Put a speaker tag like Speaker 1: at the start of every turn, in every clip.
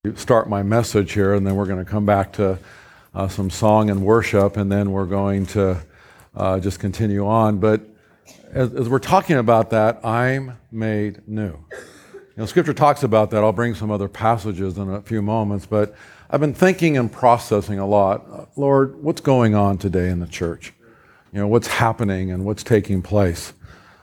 Speaker 1: Start my message here, and then we're going to come back to some song and worship, and then we're going to just continue on. But as we're talking about that, I'm made new. Scripture talks about that. I'll bring some other passages in a few moments, but I've been thinking and processing a lot. Lord, what's going on today in the church? What's happening and what's taking place?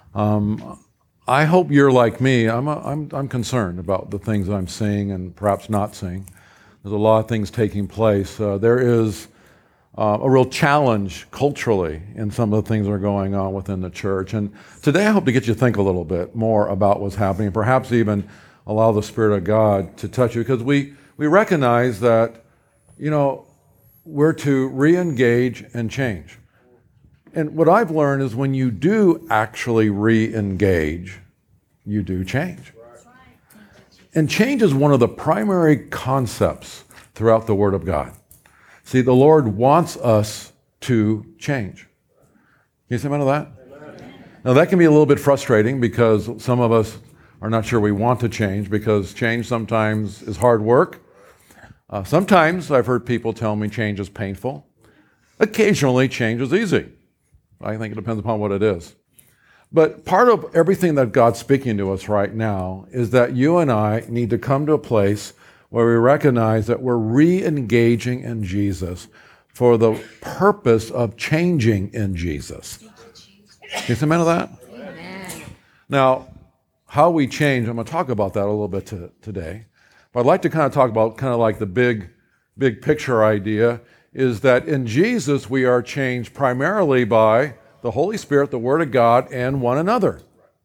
Speaker 1: I hope you're like me. I'm concerned about the things I'm seeing and perhaps not seeing. There's a lot of things taking place. There is a real challenge culturally in some of the things that are going on within the church. And today I hope to get you to think a little bit more about what's happening, perhaps even allow the Spirit of God to touch you, because we recognize that, we're to re-engage and change. And what I've learned is when you do actually re-engage, you do change. And change is one of the primary concepts throughout the Word of God. See, the Lord wants us to change. Can you say amen to that? Amen. Now, that can be a little bit frustrating because some of us are not sure we want to change, because change sometimes is hard work. Sometimes I've heard people tell me change is painful. Occasionally, change is easy. I think it depends upon what it is. But part of everything that God's speaking to us right now is that you and I need to come to a place where we recognize that we're re-engaging in Jesus for the purpose of changing in Jesus. Can you say amen to that? Amen. Now, how we change, I'm going to talk about that a little bit today. But I'd like to kind of talk about like the big picture idea is that in Jesus we are changed primarily by the Holy Spirit, the Word of God, and one another.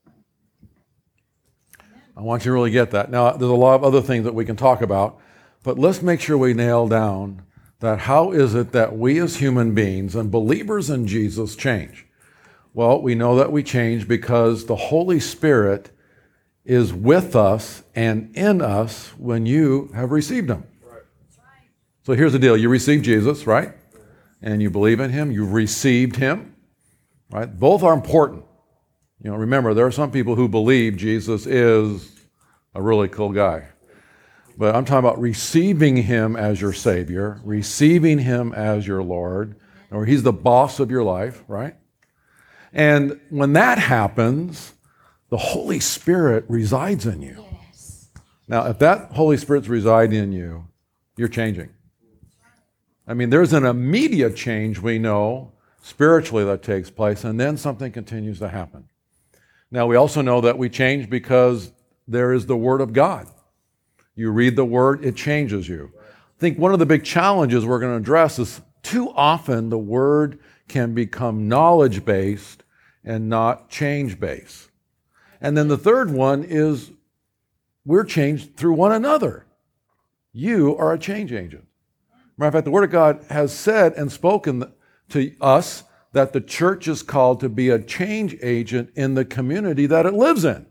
Speaker 1: I want you to really get that. Now, there's a lot of other things that we can talk about, but let's make sure we nail down that how is it that we as human beings and believers in Jesus change? Well, we know that we change because the Holy Spirit is with us and in us when you have received Him. So here's the deal. You received Jesus, right? And you believe in Him. You've received Him, right? Both are important. Remember, there are some people who believe Jesus is a really cool guy. But I'm talking about receiving Him as your Savior, receiving Him as your Lord, or He's the boss of your life, right? And when that happens, the Holy Spirit resides in you. Yes. Now, if that Holy Spirit's residing in you, you're changing. I mean, there's an immediate change we know spiritually that takes place, and then something continues to happen. Now, we also know that we change because there is the Word of God. You read the Word, it changes you. I think one of the big challenges we're going to address is too often the Word can become knowledge-based and not change-based. And then the third one is we're changed through one another. You are a change agent. Matter of fact, the Word of God has said and spoken to us that the church is called to be a change agent in the community that it lives in.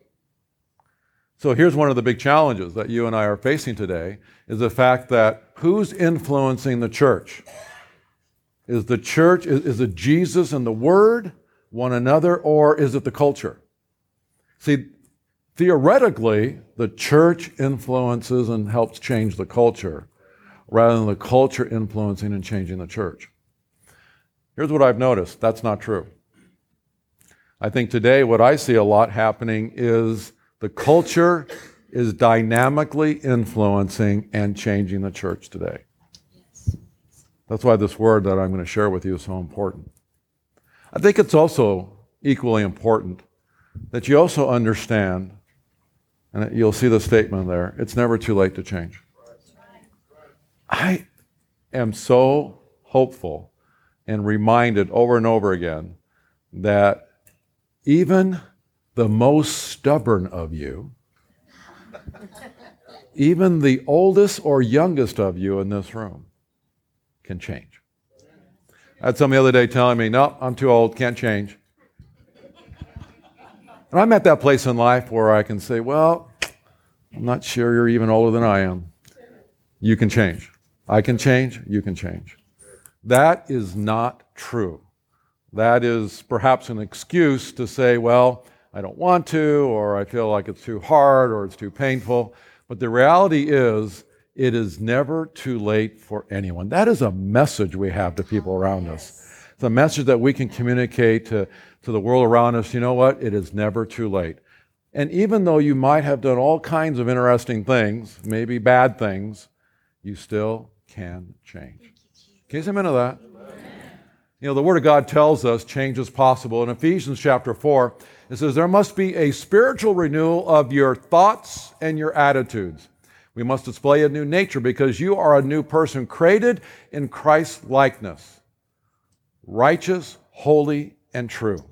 Speaker 1: So here's one of the big challenges that you and I are facing today, is the fact that who's influencing the church? Is it Jesus and the Word, one another, or is it the culture? See, theoretically, the church influences and helps change the culture, rather than the culture influencing and changing the church. Here's what I've noticed. That's not true. I think today what I see a lot happening is the culture is dynamically influencing and changing the church today. That's why this word that I'm going to share with you is so important. I think it's also equally important that you also understand, and you'll see the statement there, it's never too late to change. I am so hopeful and reminded over and over again that even the most stubborn of you, even the oldest or youngest of you in this room, can change. I had somebody the other day telling me, no, I'm too old, can't change. And I'm at that place in life where I can say, well, I'm not sure you're even older than I am. You can change. I can change, you can change. That is not true. That is perhaps an excuse to say, well, I don't want to, or I feel like it's too hard, or it's too painful. But the reality is It is never too late for anyone. That is a message we have to people around us. It's a message that we can communicate to the world around us. You know what? It is never too late. And even though you might have done all kinds of interesting things, maybe bad things, you still can change. Can you say amen to that? You know, the Word of God tells us change is possible. In Ephesians chapter 4, it says, there must be a spiritual renewal of your thoughts and your attitudes. We must display a new nature because you are a new person created in Christ's likeness, righteous, holy, and true.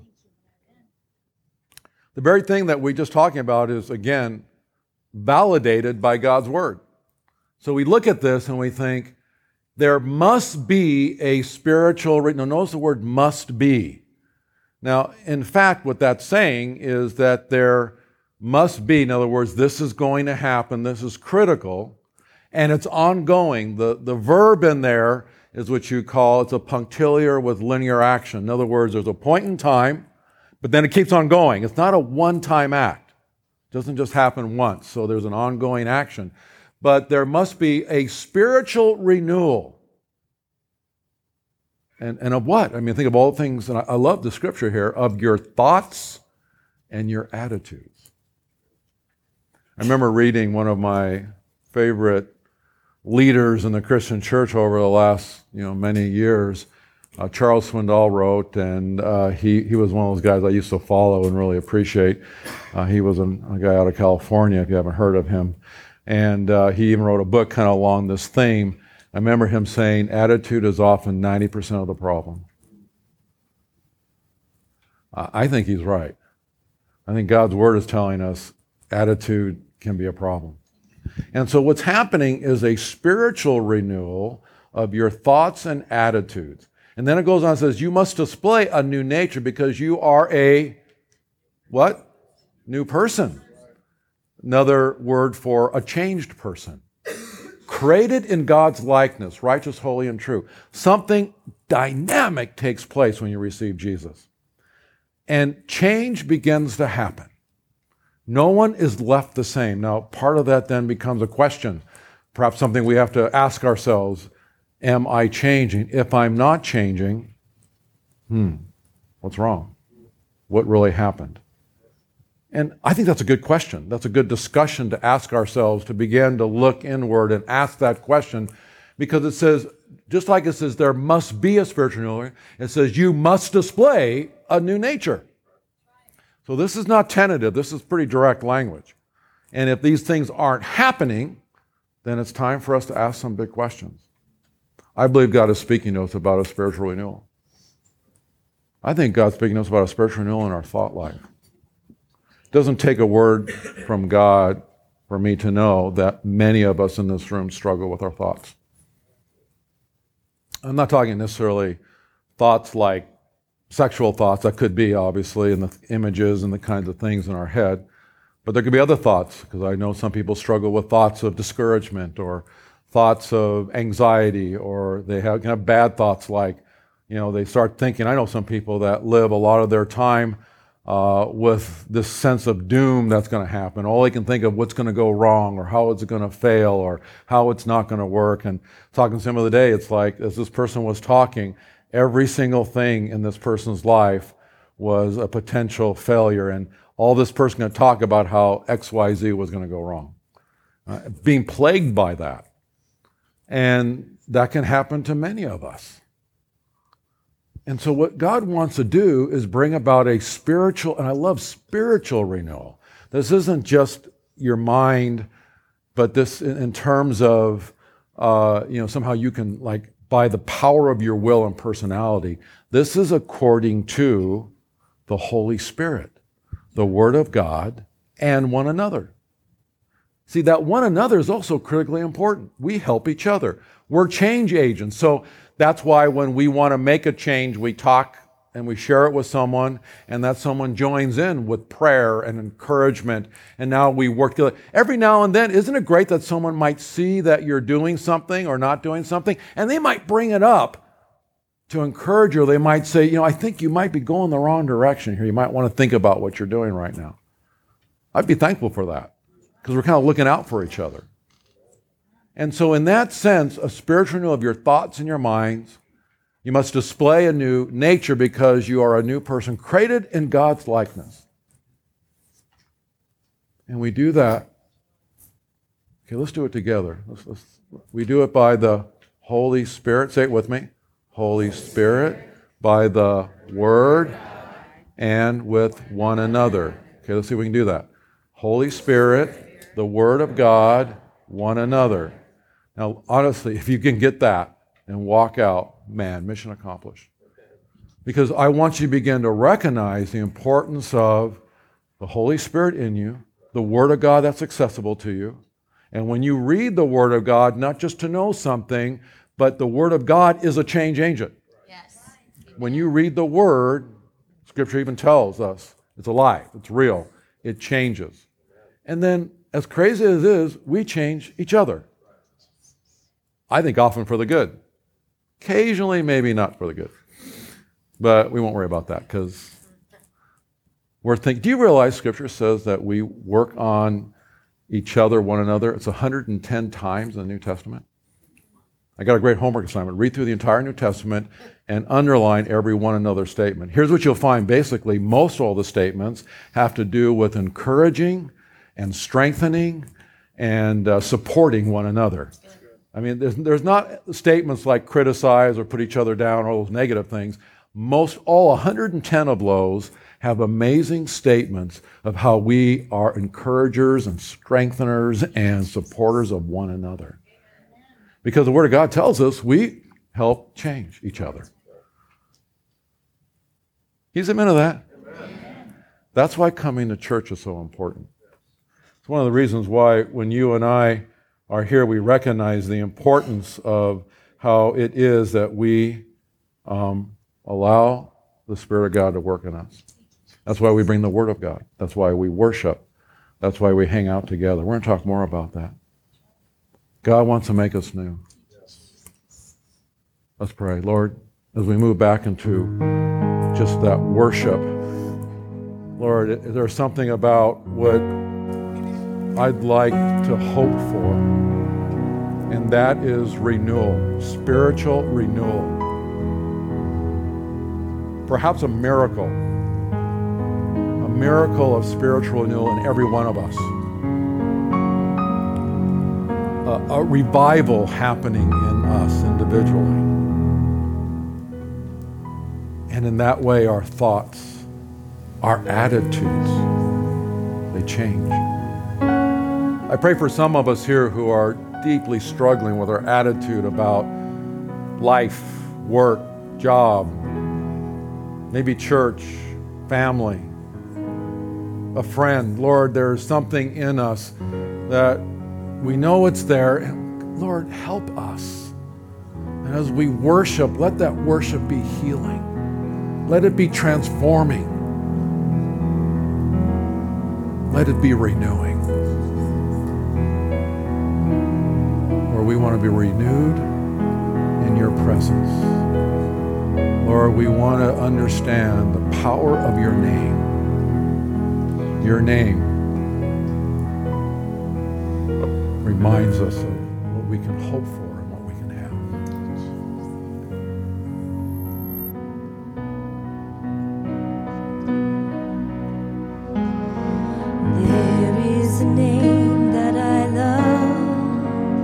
Speaker 1: The very thing that we're just talking about is, again, validated by God's Word. So we look at this and we think, there must be a spiritual, now notice the word must be. Now, in fact, what that's saying is that there must be, in other words, this is going to happen, this is critical, and it's ongoing. The verb in there is what you call, it's a punctiliar with linear action. In other words, there's a point in time, but then it keeps on going. It's not a one-time act. It doesn't just happen once, so there's an ongoing action. But there must be a spiritual renewal. And of what? I mean, think of all things, and I love the scripture here, of your thoughts and your attitudes. I remember reading one of my favorite leaders in the Christian church over the last, many years. Charles Swindoll wrote, and he was one of those guys I used to follow and really appreciate. He was a guy out of California, if you haven't heard of him. And he even wrote a book kind of along this theme. I remember him saying, attitude is often 90% of the problem. I think he's right. I think God's Word is telling us attitude can be a problem. And so what's happening is a spiritual renewal of your thoughts and attitudes. And then it goes on and says, you must display a new nature because you are a, what? New person. Another word for a changed person. Created in God's likeness, righteous, holy, and true. Something dynamic takes place when you receive Jesus. And change begins to happen. No one is left the same. Now, part of that then becomes a question, perhaps something we have to ask ourselves. Am I changing? If I'm not changing, what's wrong? What really happened? And I think that's a good question. That's a good discussion to ask ourselves, to begin to look inward and ask that question, because it says, just like it says there must be a spiritual renewal, it says you must display a new nature. So this is not tentative. This is pretty direct language. And if these things aren't happening, then it's time for us to ask some big questions. I believe God is speaking to us about a spiritual renewal. I think God's speaking to us about a spiritual renewal in our thought life. It doesn't take a word from God for me to know that many of us in this room struggle with our thoughts. I'm not talking necessarily thoughts like sexual thoughts. That could be, obviously, and the images and the kinds of things in our head. But there could be other thoughts, because I know some people struggle with thoughts of discouragement or thoughts of anxiety, or they have bad thoughts like, they start thinking. I know some people that live a lot of their time with this sense of doom that's going to happen. All they can think of what's going to go wrong, or how it's going to fail, or how it's not going to work. And talking to some of the day, it's like, as this person was talking, every single thing in this person's life was a potential failure, and all this person going to talk about how XYZ was going to go wrong. Being plagued by that. And that can happen to many of us. And so what God wants to do is bring about a spiritual, and I love spiritual renewal. This isn't just your mind, but this in terms of, somehow you can, like, by the power of your will and personality, this is according to the Holy Spirit, the Word of God, and one another. See, that one another is also critically important. We help each other. We're change agents. So that's why when we want to make a change, we talk and we share it with someone, and that someone joins in with prayer and encouragement, and now we work together. Every now and then, isn't it great that someone might see that you're doing something or not doing something, and they might bring it up to encourage you. They might say, I think you might be going the wrong direction here. You might want to think about what you're doing right now. I'd be thankful for that, because we're kind of looking out for each other. And so in that sense, a spiritual renewal of your thoughts and your minds, you must display a new nature because you are a new person created in God's likeness. And we do that. Okay, let's do it together. We do it by the Holy Spirit. Say it with me. Holy Spirit, by the Word, and with one another. Okay, let's see if we can do that. Holy Spirit, the Word of God, one another. Now, honestly, if you can get that and walk out, man, mission accomplished. Because I want you to begin to recognize the importance of the Holy Spirit in you, the Word of God that's accessible to you. And when you read the Word of God, not just to know something, but the Word of God is a change agent.
Speaker 2: Yes.
Speaker 1: When you read the Word, Scripture even tells us it's alive, it's real, it changes. And then, as crazy as it is, we change each other. I think often for the good. Occasionally, maybe not for the good. But we won't worry about that because we're thinking. Do you realize Scripture says that we work on each other, one another? It's 110 times in the New Testament. I got a great homework assignment. Read through the entire New Testament and underline every one another statement. Here's what you'll find. Basically, most all the statements have to do with encouraging and strengthening and supporting one another. I mean, there's not statements like criticize or put each other down, all those negative things. All 110 of those have amazing statements of how we are encouragers and strengtheners and supporters of one another. Because the Word of God tells us we help change each other. He's amen to that. Amen. That's why coming to church is so important. It's one of the reasons why when you and I are here, we recognize the importance of how it is that we allow the Spirit of God to work in us. That's why we bring the Word of God. That's why we worship. That's why we hang out together. We're going to talk more about that. God wants to make us new. Let's pray. Lord, as we move back into just that worship, Lord, there's something about what I'd like to hope for, and that is renewal, spiritual renewal. Perhaps a miracle of spiritual renewal in every one of us. A revival happening in us individually. And in that way, our thoughts, our attitudes, they change. I pray for some of us here who are deeply struggling with our attitude about life, work, job, maybe church, family, a friend. Lord, there's something in us that we know it's there, and Lord, help us. And as we worship, let that worship be healing. Let it be transforming. Let it be renewing. Lord, we want to be renewed in your presence. Lord, we want to understand the power of your name. Your name reminds us of what we can hope for and what we can have.
Speaker 3: There is a name that I love.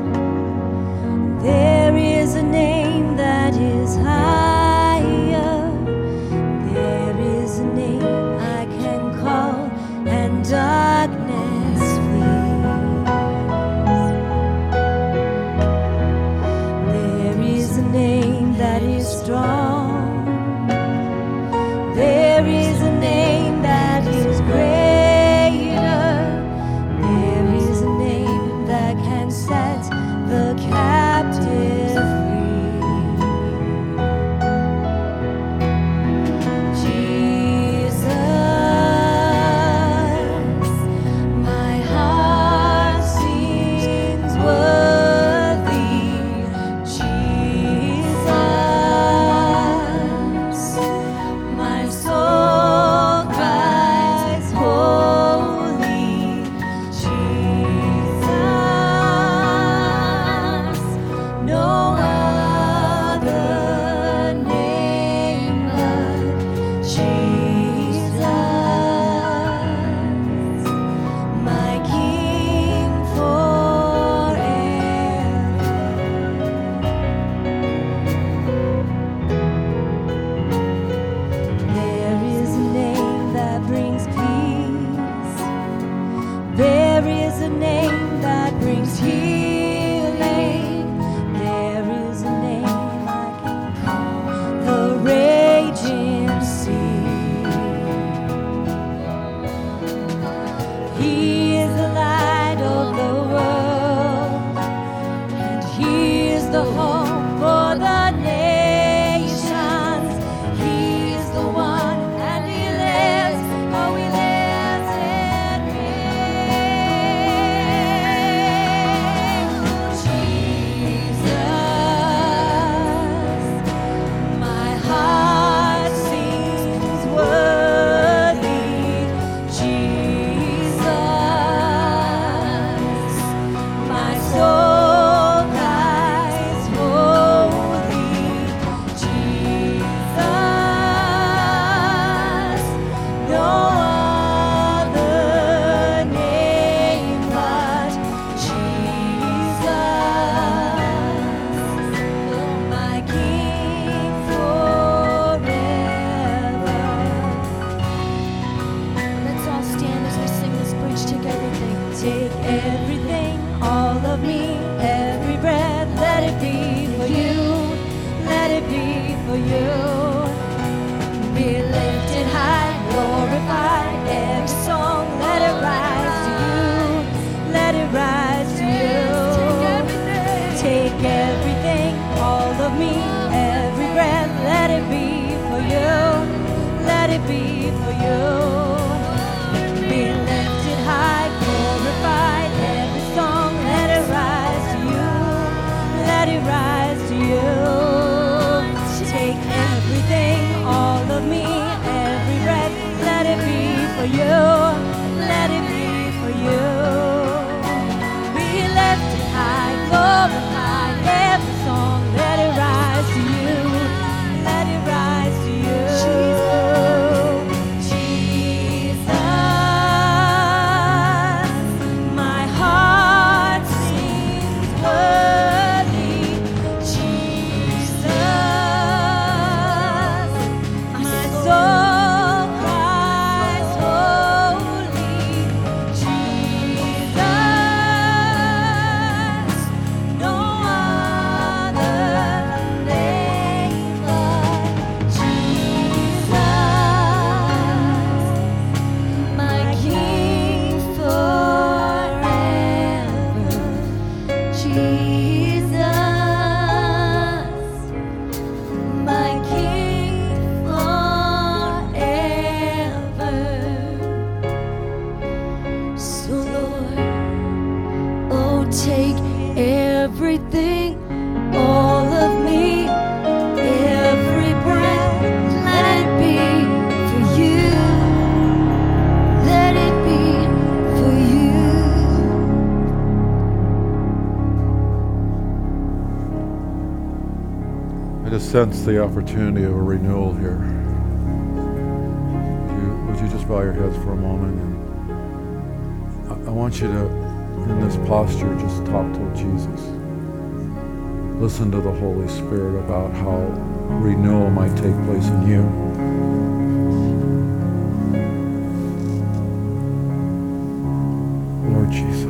Speaker 3: There is a name that is higher. There is a name I can call and darkness flees. the hope for the nations. He's the one, and He lives. Oh, He lives in me. Jesus, my heart sings worthy. Jesus, my soul cries holy. Jesus, no other name but Jesus, my King forever. Let's all stand as we sing this bridge. Take everything. Take everything, all of me, every breath. Let it be for you. Let it be for you. Be lifted high, glorified. Every song, let it rise to you. Let it rise to you. Take everything, all of me, every breath. Let it be for you. Let it be for you. Be lifted high, glorified. Every song, let it rise to you. Let it rise to you. Take everything, all of me, every breath. Let it be for you. Let it be for you. Be lifted high, glorified. Every song, let it rise to you. Let it rise to you. Jesus, my heart sings worthy. Jesus, my soul cries holy. Jesus, no other name but Jesus, my King forever. Jesus, my King forever. So Lord, oh, take everything, all of me, every breath. Let it be for you. Let it be for you.
Speaker 1: I just sense the opportunity of a renewal here. Would you just bow your heads for a moment? And I want you to, in this posture, just talk to Jesus. Listen to the Holy Spirit about how renewal might take place in you. Lord Jesus.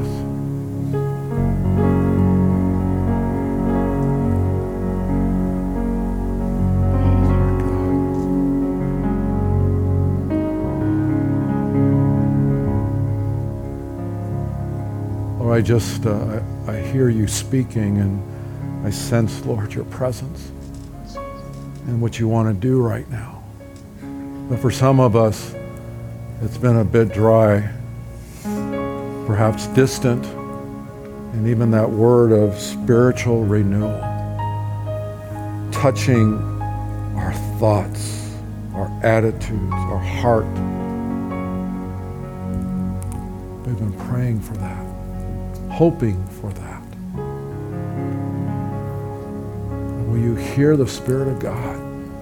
Speaker 1: I just, I hear you speaking, and I sense, Lord, your presence and what you want to do right now. But for some of us, it's been a bit dry, perhaps distant, and even that word of spiritual renewal, touching our thoughts, our attitudes, our heart. We've been praying for that, hoping for that. And will you hear the Spirit of God?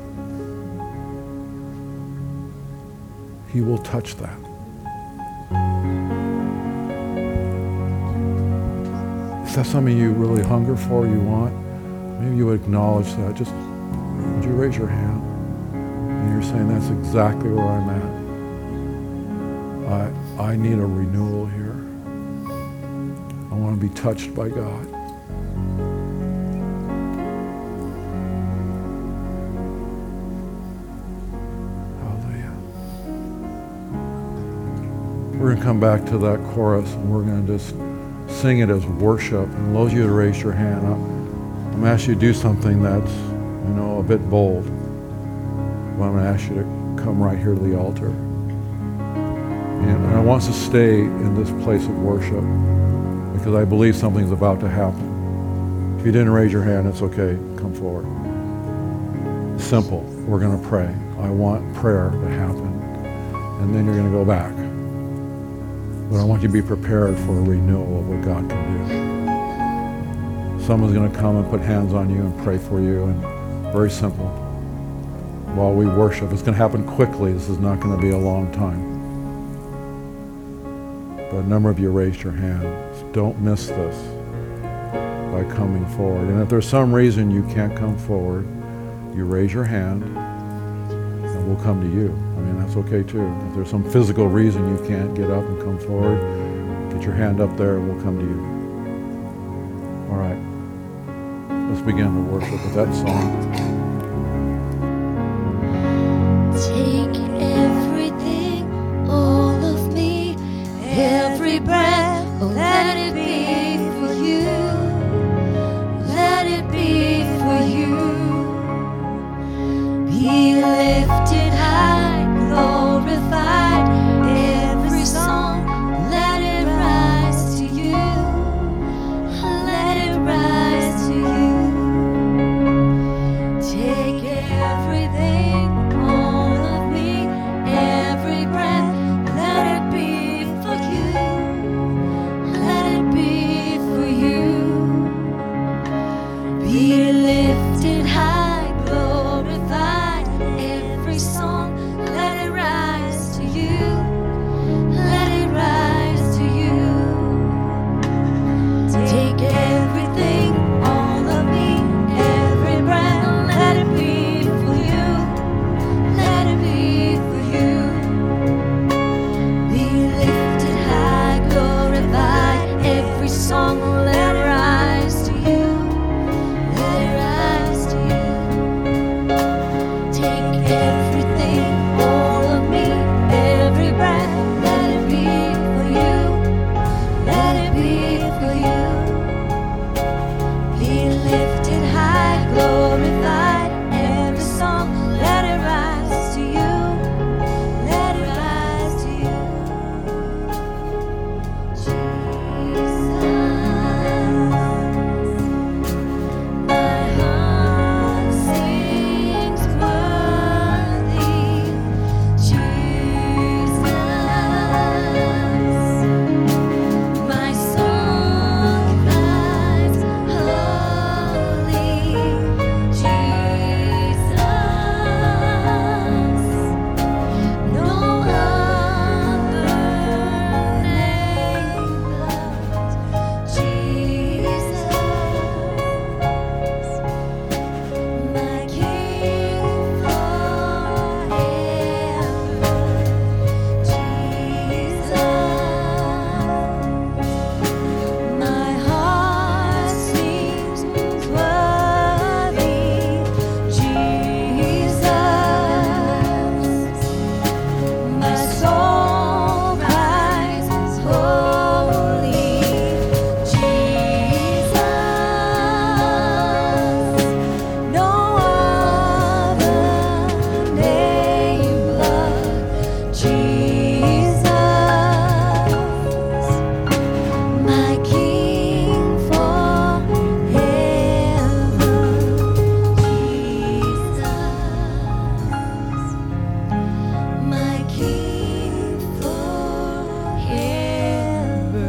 Speaker 1: He will touch that. Is that something you really hunger for, you want? Maybe you would acknowledge that. Just, would you raise your hand? And you're saying, that's exactly where I'm at. I need a renewal here. I want to be touched by God. Hallelujah. We're going to come back to that chorus, and we're going to just sing it as worship. And those of you to raise your hand up, I'm going to ask you to do something that's, a bit bold. Well, I'm going to ask you to come right here to the altar. And I want us to stay in this place of worship because I believe something's about to happen. If you didn't raise your hand, it's okay. Come forward. Simple. We're going to pray. I want prayer to happen. And then you're going to go back. But I want you to be prepared for a renewal of what God can do. Someone's going to come and put hands on you and pray for you. And very simple. While we worship, it's going to happen quickly. This is not going to be a long time. But a number of you raised your hands. Don't miss this by coming forward. And if there's some reason you can't come forward, you raise your hand and we'll come to you. That's okay too. If there's some physical reason you can't get up and come forward, get your hand up there and we'll come to you. All right. Let's begin to worship with that song.
Speaker 3: Take everything, all of me, every breath, let it be for you. Let it be for you. Be lifted high, glorified, every song, let it rise to you. Let it rise to you. Take everything, all of me, every breath, let it be for you. Let it be for you. Be lifted high, glorified, every song, let it rise to you. Let it rise to you. Take everything, all of me, every breath, let it be for you. Let it be for you. Be lifted high, glorified, every song, let it rise to you. Let it rise to you. Take everything, all of me, every breath, let it be for you. Let it be for you. Be lifted high, glorified, every song, let it rise to you. Let it rise to you. Jesus, my heart sings worthy. Jesus, my soul cries holy. Jesus, no other name but Jesus, my King forever. Jesus, my heart sings worthy. Jesus, my soul cries holy. Jesus, no other name but Jesus, my King forever. Jesus, my King forever.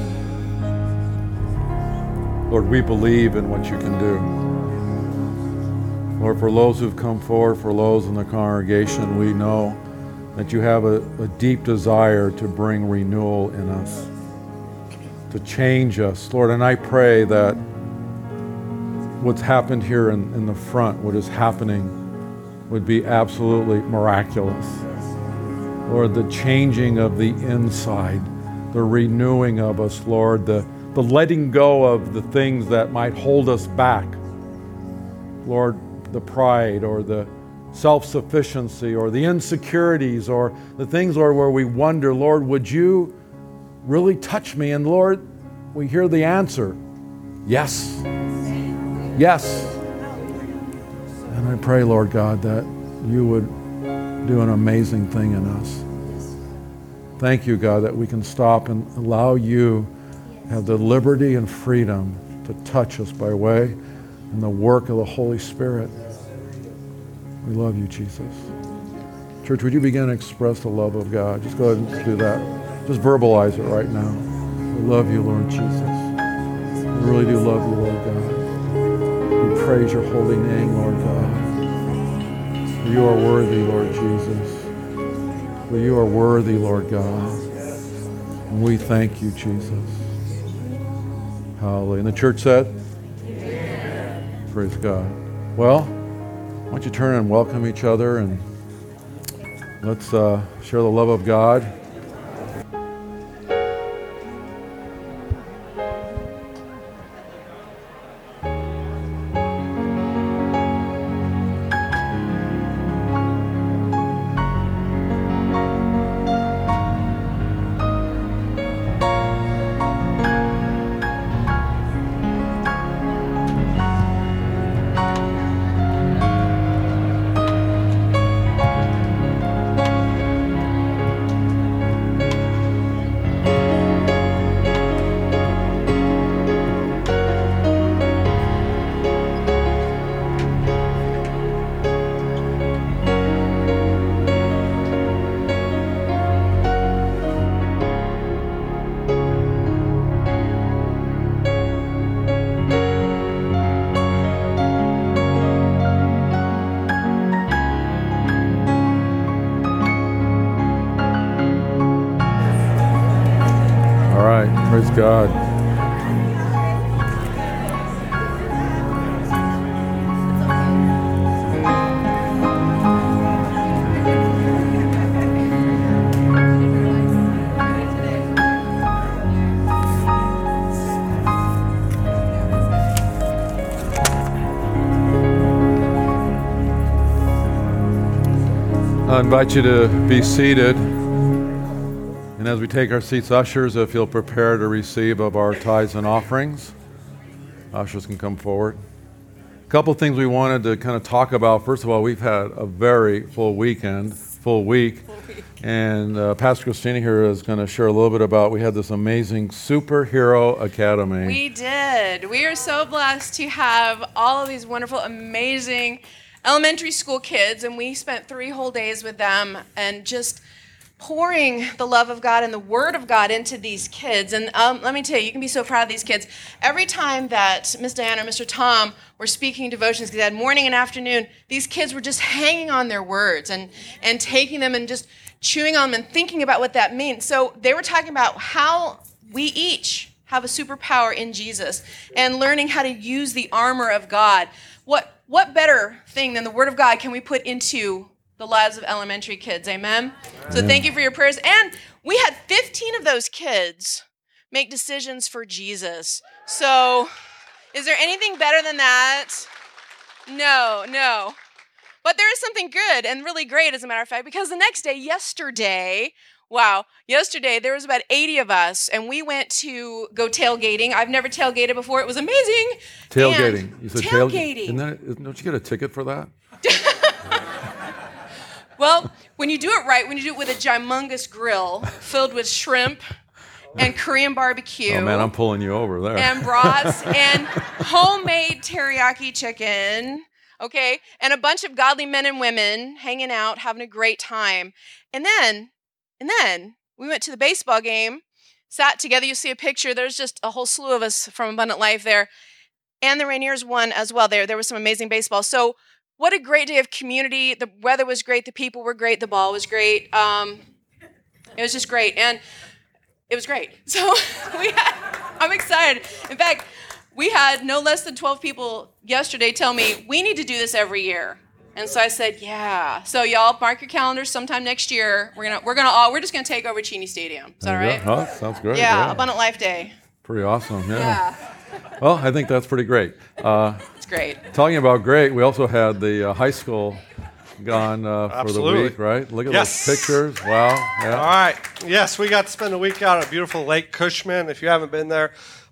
Speaker 1: Lord, we believe in what you can do. Lord, for those who've come forward, for those in the congregation, we know that you have a deep desire to bring renewal in us, to change us. Lord, and I pray that what's happened here in the front, what is happening, would be absolutely miraculous. Lord, the changing of the inside, the renewing of us, Lord, the letting go of the things that might hold us back. Lord, the pride or the self-sufficiency or the insecurities or the things, Lord, where we wonder, Lord, would you really touch me? And Lord, we hear the answer, yes. Yes. And I pray, Lord God, that you would do an amazing thing in us. Thank you, God, that we can stop and allow you to have the liberty and freedom to touch us by way and the work of the Holy Spirit. We love you, Jesus. Church, would you begin to express the love of God? Just go ahead and do that. Just verbalize it right now. We love you, Lord Jesus. We really do love you, Lord God. We praise your holy name, Lord God. For you are worthy, Lord Jesus. For you are worthy, Lord God. And we thank you, Jesus. Hallelujah. And the church said? Amen. Praise God. Well, why don't you turn and welcome each other, and let's share the love of God. Praise God. I invite you to be seated. And as we take our seats, ushers, if you'll prepare to receive of our tithes and offerings, ushers can come forward. A couple things we wanted to kind of talk about. First of all, we've had a very full week. And Pastor Christina here is going to share a little bit about, we had this amazing Superhero Academy.
Speaker 2: We did. We are so blessed to have all of these wonderful, amazing elementary school kids, and we spent 3 whole days with them and just pouring the love of God and the Word of God into these kids. And let me tell you, you can be so proud of these kids. Every time that Miss Diana or Mr. Tom were speaking devotions, because they had morning and afternoon, these kids were just hanging on their words and taking them and just chewing on them and thinking about what that means. So they were talking about how we each have a superpower in Jesus and learning how to use the armor of God. What better thing than the Word of God can we put into the lives of elementary kids? Amen? So thank you for your prayers. And we had 15 of those kids make decisions for Jesus. So is there anything better than that? No. But there is something good and really great, as a matter of fact, because the next day, yesterday, there was about 80 of us, and we went to go tailgating. I've never tailgated before. It was amazing.
Speaker 1: Tailgating. You said
Speaker 2: tailgating.
Speaker 1: Don't you get a ticket for that?
Speaker 2: Well, when you do it right, when you do it with a humongous grill filled with shrimp and Korean barbecue.
Speaker 1: Oh, man, I'm pulling you over there.
Speaker 2: And brats and homemade teriyaki chicken, okay? And a bunch of godly men and women hanging out, having a great time. And then we went to the baseball game, sat together. You see a picture. There's just a whole slew of us from Abundant Life there. And the Rainiers won as well there. There was some amazing baseball. So what a great day of community. The weather was great. The people were great. The ball was great. It was just great. And it was great. So I'm excited. In fact, we had no less than 12 people yesterday tell me, we need to do this every year. And so I said, yeah. So y'all mark your calendars sometime next year. We're just gonna take over Cheney Stadium. Is that all right?
Speaker 1: Oh, sounds great.
Speaker 2: Yeah, Abundant Life Day.
Speaker 1: Pretty awesome. Yeah. Well, I think that's pretty great.
Speaker 2: It's great.
Speaker 1: Talking about great, we also had the high school gone for the week, right? Look at those pictures. Wow. Yeah.
Speaker 4: All right. Yes, we got to spend a week out at beautiful Lake Cushman. If you haven't been there,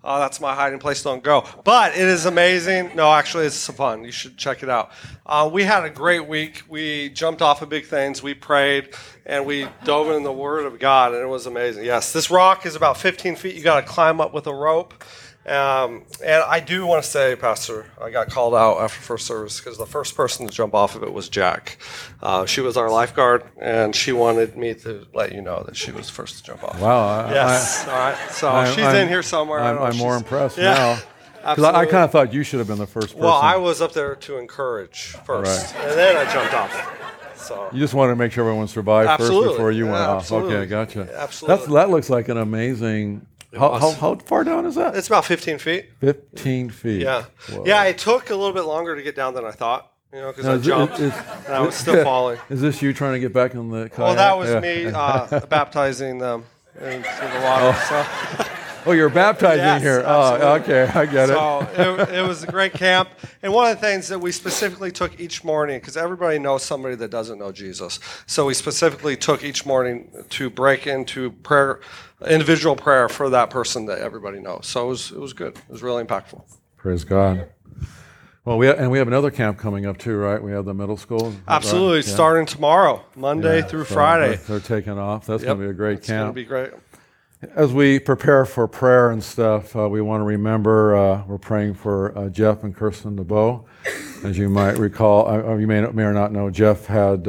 Speaker 4: That's my hiding place. Don't go. But it is amazing. No, actually, it's fun. You should check it out. We had a great week. We jumped off of big things. We prayed, and we dove in the Word of God, and it was amazing. Yes, this rock is about 15 feet. You got to climb up with a rope. And I do want to say, Pastor, I got called out after first service because the first person to jump off of it was Jack. She was our lifeguard, and she wanted me to let you know that she was first to jump off.
Speaker 1: Wow.
Speaker 4: Yes. All right. So she's in here somewhere.
Speaker 1: I'm more impressed
Speaker 4: yeah,
Speaker 1: now. Because I kind of thought you should have been the first person.
Speaker 4: Well, I was up there to encourage first, and then I jumped off. So
Speaker 1: you just wanted to make sure everyone survived
Speaker 4: absolutely.
Speaker 1: First before you went off.
Speaker 4: Absolutely.
Speaker 1: Okay, gotcha.
Speaker 4: Absolutely.
Speaker 1: That looks like an amazing. How far down is that?
Speaker 4: It's about 15 feet.
Speaker 1: 15 feet.
Speaker 4: Yeah.
Speaker 1: Whoa.
Speaker 4: Yeah, it took a little bit longer to get down than I thought, because I jumped and I was still falling.
Speaker 1: Is this you trying to get back in the kayak?
Speaker 4: Well, that was me baptizing them into the water.
Speaker 1: Oh, you're baptizing
Speaker 4: yes,
Speaker 1: here.
Speaker 4: Absolutely.
Speaker 1: Oh, okay, I get it.
Speaker 4: So it was a great camp. And one of the things that we specifically took each morning, because everybody knows somebody that doesn't know Jesus, so we specifically took each morning to break into prayer, individual prayer for that person that everybody knows. So it was good. It was really impactful.
Speaker 1: Praise God. Well, we have another camp coming up too, right? We have the middle school.
Speaker 4: Absolutely,
Speaker 1: right?
Speaker 4: starting tomorrow, Monday through Friday.
Speaker 1: They're taking off. That's going to be a great
Speaker 4: It's
Speaker 1: camp.
Speaker 4: going to be great.
Speaker 1: As we prepare for prayer and stuff, we want to remember we're praying for Jeff and Kirsten DeBow. As you might recall, you may or not know, Jeff had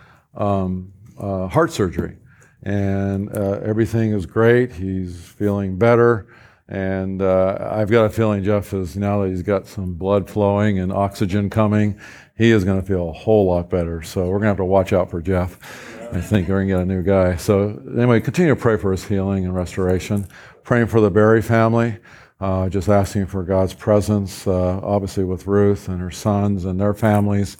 Speaker 1: heart surgery, and everything is great. He's feeling better, and I've got a feeling Jeff is, now that he's got some blood flowing and oxygen coming, he is going to feel a whole lot better. So we're going to have to watch out for Jeff. I think we're going to get a new guy. So anyway, continue to pray for his healing and restoration. Praying for the Berry family, just asking for God's presence, obviously with Ruth and her sons and their families.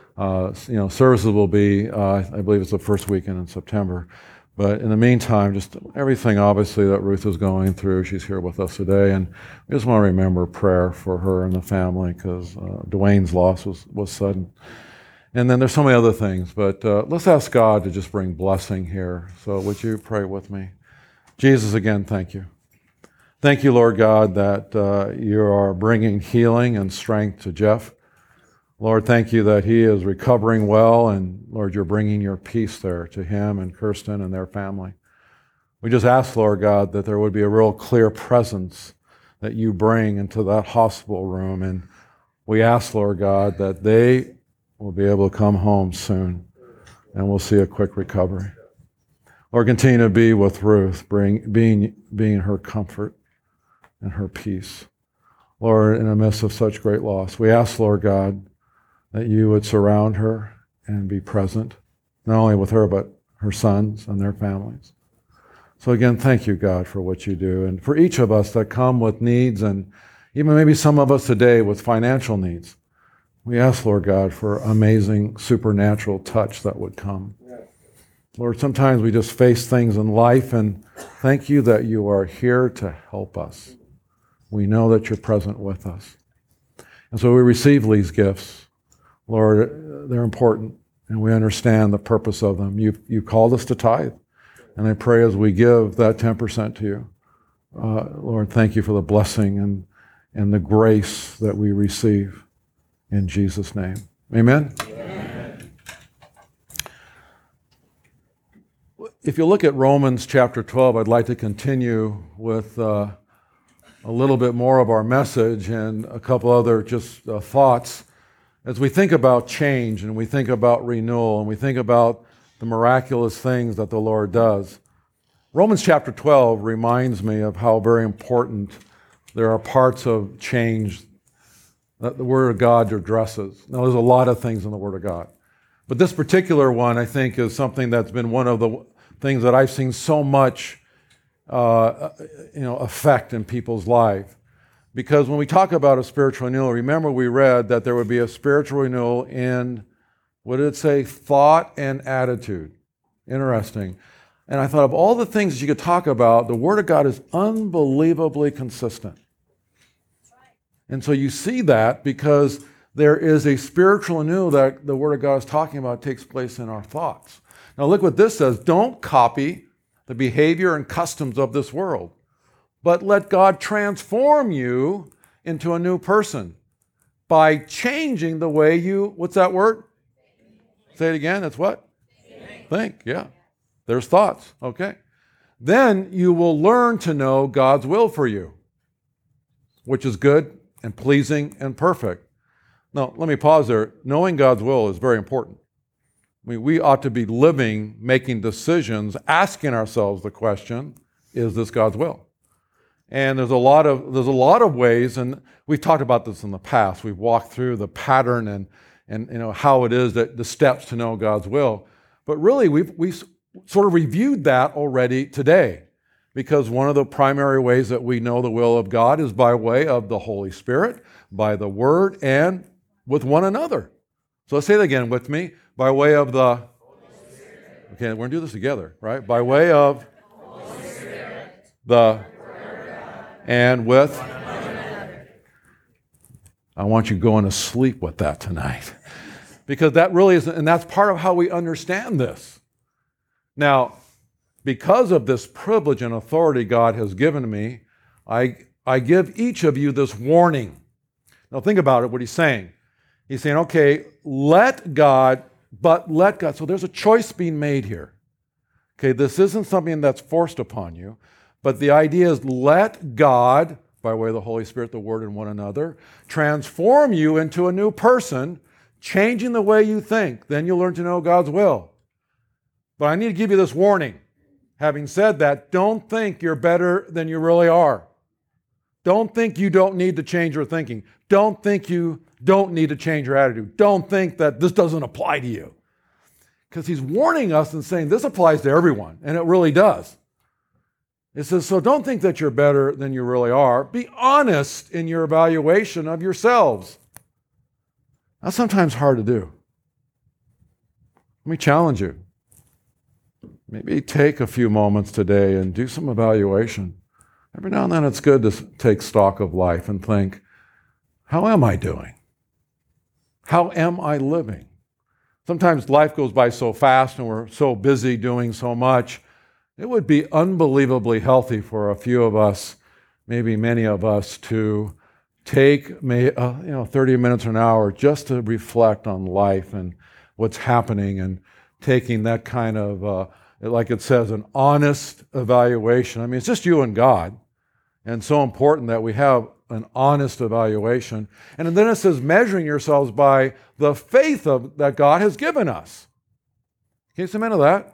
Speaker 1: Services will be, I believe it's the first weekend in September. But in the meantime, just everything obviously that Ruth is going through, she's here with us today. And we just want to remember prayer for her and the family because Dwayne's loss was sudden. And then there's so many other things, but let's ask God to just bring blessing here. So would you pray with me? Jesus, again, thank you. Thank you, Lord God, that you are bringing healing and strength to Jeff. Lord, thank you that he is recovering well, and Lord, you're bringing your peace there to him and Kirsten and their family. We just ask, Lord God, that there would be a real clear presence that you bring into that hospital room, and we ask, Lord God, that they will be able to come home soon, and we'll see a quick recovery. Lord, continue to be with Ruth, being her comfort and her peace. Lord, in the midst of such great loss, we ask, Lord God, that you would surround her and be present, not only with her, but her sons and their families. So again, thank you, God, for what you do. And for each of us that come with needs, and even maybe some of us today with financial needs, we ask, Lord God, for amazing supernatural touch that would come. Lord, sometimes we just face things in life, and thank you that you are here to help us. We know that you're present with us. And so we receive these gifts. Lord, they're important, and we understand the purpose of them. You called us to tithe, and I pray as we give that 10% to you, Lord, thank you for the blessing and the grace that we receive. In Jesus' name. Amen? Amen. If you look at Romans chapter 12, I'd like to continue with a little bit more of our message and a couple other just thoughts. As we think about change and we think about renewal and we think about the miraculous things that the Lord does, Romans chapter 12 reminds me of how very important there are parts of change that the Word of God addresses. Now, there's a lot of things in the Word of God. But this particular one, I think, is something that's been one of the things that I've seen so much effect in people's life. Because when we talk about a spiritual renewal, remember we read that there would be a spiritual renewal in, what did it say? Thought and attitude. Interesting. And I thought of all the things that you could talk about, the Word of God is unbelievably consistent. And so you see that because there is a spiritual renewal that the Word of God is talking about takes place in our thoughts. Now look what this says. Don't copy the behavior and customs of this world, but let God transform you into a new person by changing the way you, what's that word? Say it again, that's what? Think, yeah. There's thoughts, okay. Then you will learn to know God's will for you, which is good and pleasing and perfect. Now, let me pause there. Knowing God's will is very important. I mean, we ought to be living, making decisions, asking ourselves the question, is this God's will? And there's a lot of ways, and we've talked about this in the past. We've walked through the pattern and how it is that the steps to know God's will. But really, we've sort of reviewed that already today, because one of the primary ways that we know the will of God is by way of the Holy Spirit, by the Word, and with one another. So let's say that again with me. By way of the Holy Spirit. Okay, we're going to do this together, right? By way of Holy Spirit, the Word of God, and with one another. I want you going to sleep with that tonight. Because that really is, and that's part of how we understand this. Now, because of this privilege and authority God has given me, I give each of you this warning. Now think about it, what he's saying. He's saying, okay, let God. So there's a choice being made here. Okay, this isn't something that's forced upon you, but the idea is let God, by way of the Holy Spirit, the Word, and one another, transform you into a new person, changing the way you think. Then you'll learn to know God's will. But I need to give you this warning. Having said that, don't think you're better than you really are. Don't think you don't need to change your thinking. Don't think you don't need to change your attitude. Don't think that this doesn't apply to you. Because he's warning us and saying this applies to everyone, and it really does. It says, so don't think that you're better than you really are. Be honest in your evaluation of yourselves. That's sometimes hard to do. Let me challenge you. Maybe take a few moments today and do some evaluation. Every now and then it's good to take stock of life and think, how am I doing? How am I living? Sometimes life goes by so fast and we're so busy doing so much. It would be unbelievably healthy for a few of us, maybe many of us, to take 30 minutes or an hour just to reflect on life and what's happening, and taking that kind of, like it says, an honest evaluation. I mean, it's just you and God, and so important that we have an honest evaluation. And then it says measuring yourselves by the faith that God has given us. Can you say amen to that?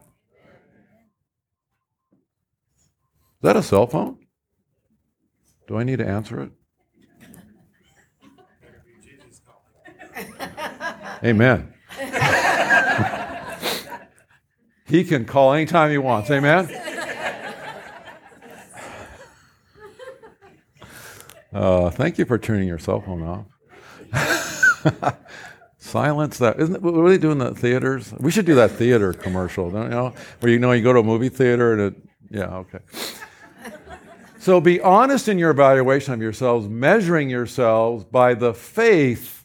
Speaker 1: Is that a cell phone? Do I need to answer it? Amen. He can call anytime he wants. Amen? Thank you for turning your cell phone off. Silence that. Isn't it, what are they doing in the theaters? We should do that theater commercial, don't you know? Where you go to a movie theater and okay. So be honest in your evaluation of yourselves, measuring yourselves by the faith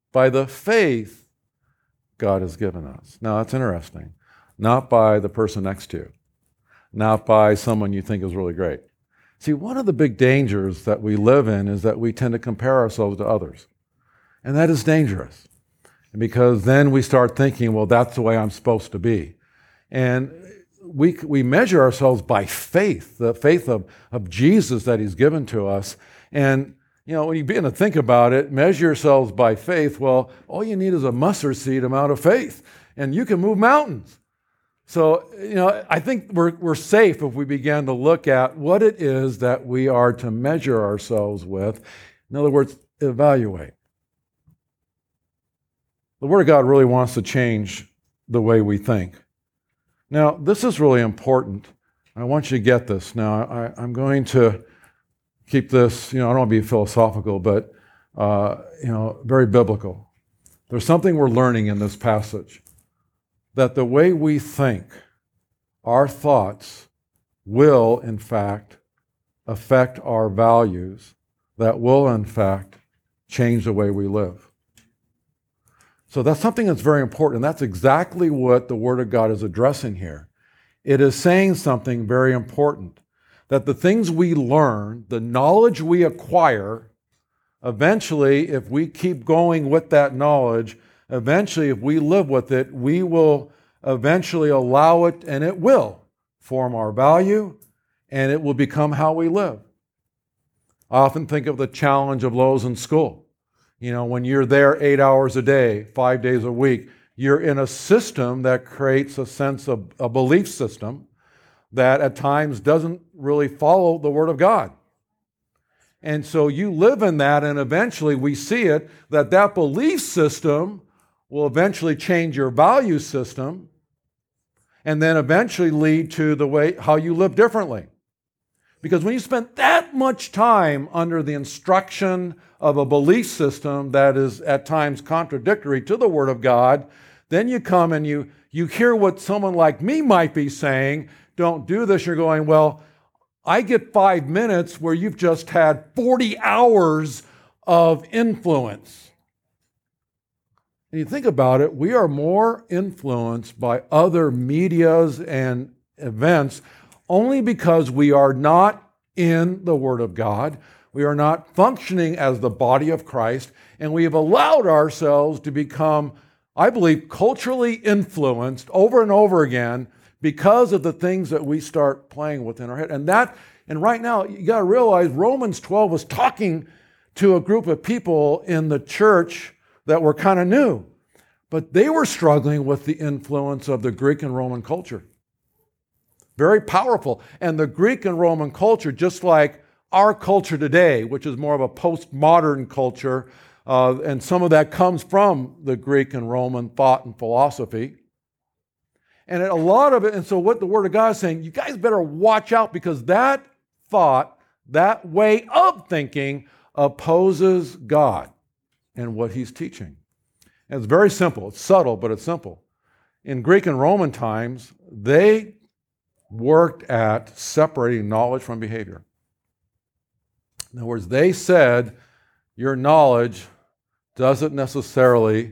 Speaker 1: God has given us. Now, that's interesting. Not by the person next to you. Not by someone you think is really great. See, one of the big dangers that we live in is that we tend to compare ourselves to others. And that is dangerous. Because then we start thinking, well, that's the way I'm supposed to be. And we measure ourselves by faith, the faith of Jesus that he's given to us. And, when you begin to think about it, measure yourselves by faith, well, all you need is a mustard seed amount of faith, and you can move mountains. So, I think we're safe if we begin to look at what it is that we are to measure ourselves with. In other words, evaluate. The Word of God really wants to change the way we think. Now, this is really important. I want you to get this. Now, I'm going to keep this, I don't want to be philosophical, but, very biblical. There's something we're learning in this passage. That the way we think, our thoughts will, in fact, affect our values, that will, in fact, change the way we live. So that's something that's very important, and that's exactly what the Word of God is addressing here. It is saying something very important, that the things we learn, the knowledge we acquire, eventually, if we keep going with that knowledge, eventually, if we live with it, we will eventually allow it, and it will form our value, and it will become how we live. I often think of the challenge of Lowe's in school. You know, when you're there 8 hours a day, 5 days a week, you're in a system that creates a sense of a belief system that at times doesn't really follow the Word of God. And so you live in that, and eventually we see it, that belief system will eventually change your value system, and then eventually lead to the way how you live differently. Because when you spend that much time under the instruction of a belief system that is at times contradictory to the Word of God, then you come and you hear what someone like me might be saying, don't do this. You're going, well, I get 5 minutes where you've just had 40 hours of influence. And you think about it, we are more influenced by other medias and events only because we are not in the Word of God. We are not functioning as the body of Christ, and we have allowed ourselves to become, I believe, culturally influenced over and over again because of the things that we start playing with in our head. And right now, you got to realize Romans 12 was talking to a group of people in the church that were kind of new, but they were struggling with the influence of the Greek and Roman culture. Very powerful. And the Greek and Roman culture, just like our culture today, which is more of a postmodern culture, and some of that comes from the Greek and Roman thought and philosophy. And a lot of it, and so what the Word of God is saying, you guys better watch out because that thought, that way of thinking opposes God and what He's teaching. And it's very simple. It's subtle, but it's simple. In Greek and Roman times, they worked at separating knowledge from behavior. In other words, they said your knowledge doesn't necessarily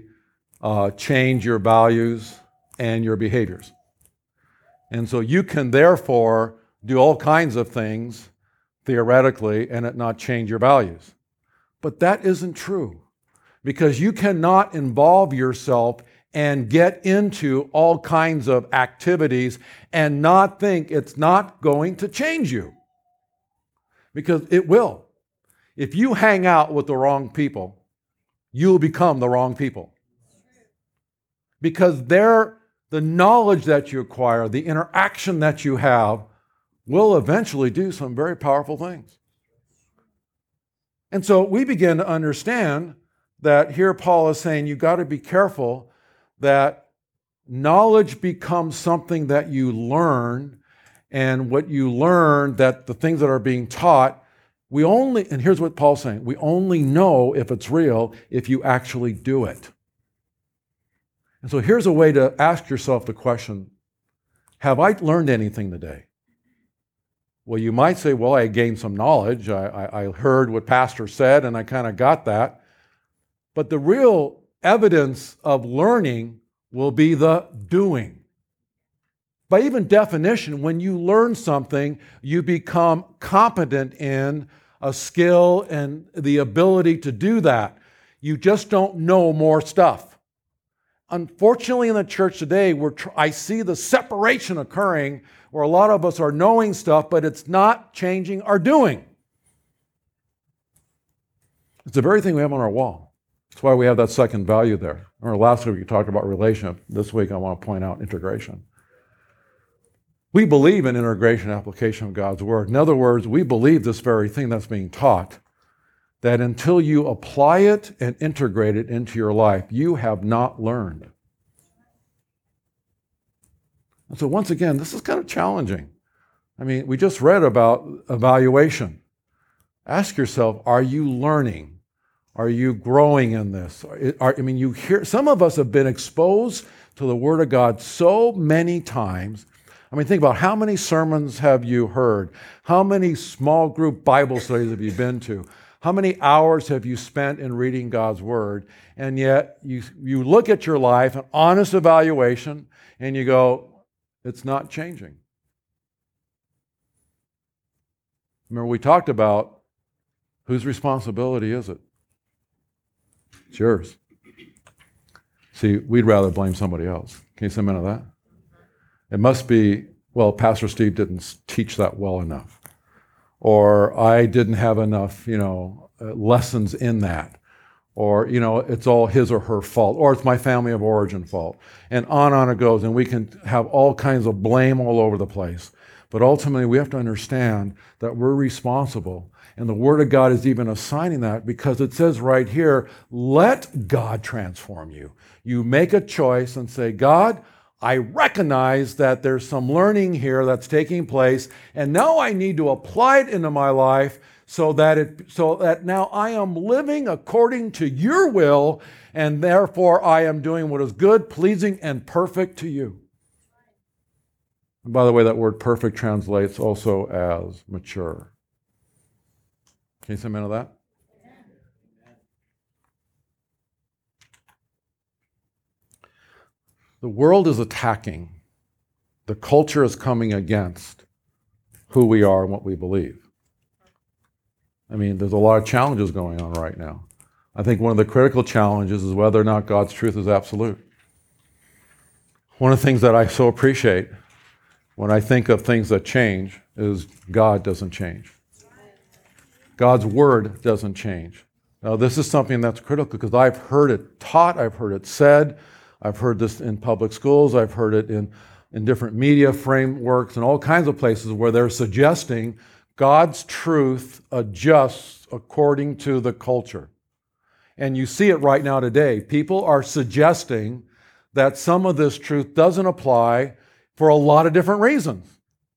Speaker 1: change your values and your behaviors. And so you can therefore do all kinds of things theoretically and it not change your values. But that isn't true because you cannot involve yourself and get into all kinds of activities and not think it's not going to change you. Because it will. If you hang out with the wrong people, you'll become the wrong people. Because the knowledge that you acquire, the interaction that you have, will eventually do some very powerful things. And so we begin to understand that here Paul is saying you've got to be careful that knowledge becomes something that you learn, and what you learn, that the things that are being taught, and here's what Paul's saying, we only know if it's real if you actually do it. And so here's a way to ask yourself the question, have I learned anything today? Well, you might say, well, I gained some knowledge. I heard what Pastor said, and I kind of got that. But the real evidence of learning will be the doing. By even definition, when you learn something, you become competent in a skill and the ability to do that. You just don't know more stuff. Unfortunately, in the church today, I see the separation occurring where a lot of us are knowing stuff, but it's not changing our doing. It's the very thing we have on our wall. That's why we have that second value there. Remember last week we talked about relationship. This week I want to point out integration. We believe in integration and application of God's Word. In other words, we believe this very thing that's being taught, that until you apply it and integrate it into your life, you have not learned. And so once again, this is kind of challenging. I mean, we just read about evaluation. Ask yourself, are you learning? Are you growing in this? You hear, some of us have been exposed to the Word of God so many times. I mean, think about how many sermons have you heard? How many small group Bible studies have you been to? How many hours have you spent in reading God's Word? And yet you look at your life, an honest evaluation, and you go, it's not changing. Remember, we talked about whose responsibility is it? It's yours. See, we'd rather blame somebody else. Can you say amen to that? It must be, well, Pastor Steve didn't teach that well enough. Or I didn't have enough, lessons in that. Or, it's all his or her fault. Or it's my family of origin fault. And on it goes. And we can have all kinds of blame all over the place. But ultimately, we have to understand that we're responsible. And the Word of God is even assigning that because it says right here, let God transform you. You make a choice and say, God, I recognize that there's some learning here that's taking place, and now I need to apply it into my life so that now I am living according to your will, and therefore I am doing what is good, pleasing, and perfect to you. And by the way, that word perfect translates also as mature. Can you say amen to that? The world is attacking. The culture is coming against who we are and what we believe. I mean, there's a lot of challenges going on right now. I think one of the critical challenges is whether or not God's truth is absolute. One of the things that I so appreciate when I think of things that change is God doesn't change. God's word doesn't change. Now, this is something that's critical because I've heard it taught, I've heard it said, I've heard this in public schools, I've heard it in different media frameworks and all kinds of places where they're suggesting God's truth adjusts according to the culture. And you see it right now today. People are suggesting that some of this truth doesn't apply for a lot of different reasons.